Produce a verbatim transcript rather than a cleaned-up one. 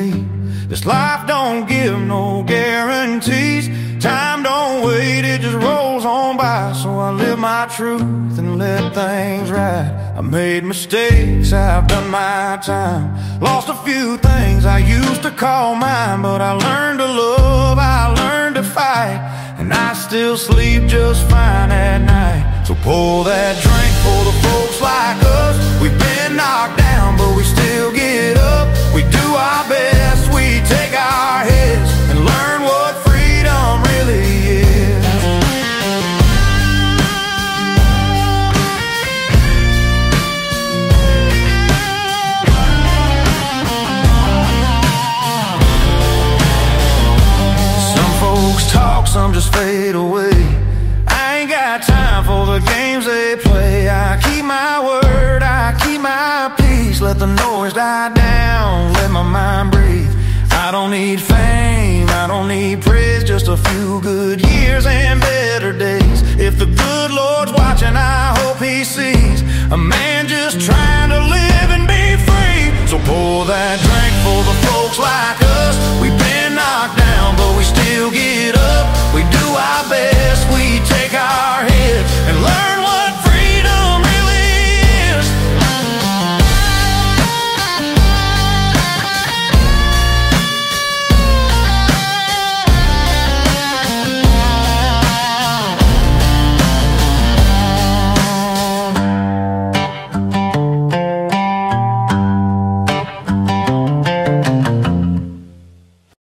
me. This life don't give no guarantees. Time don't wait, it just rolls on by. So I live my truth and let things ride. I made mistakes, I've done my time. Lost a few things I used to call mine. But I learned to love, I learned to fight, and I still sleep just fine at night. So pour that drink for the folks like us. We've been knocked down, but we still get up. We do our best, we take our hits and learn what freedom really is. Some folks talk, some just fade away. I ain't got time for the games they play. I keep my word, I keep my peace. Let the noise die down, let my mind breathe. I don't need fame, I don't need praise. Just a few good years and better days. If the good Lord's watching, I hope he sees a man just trying to live and be free. So pour that drink for the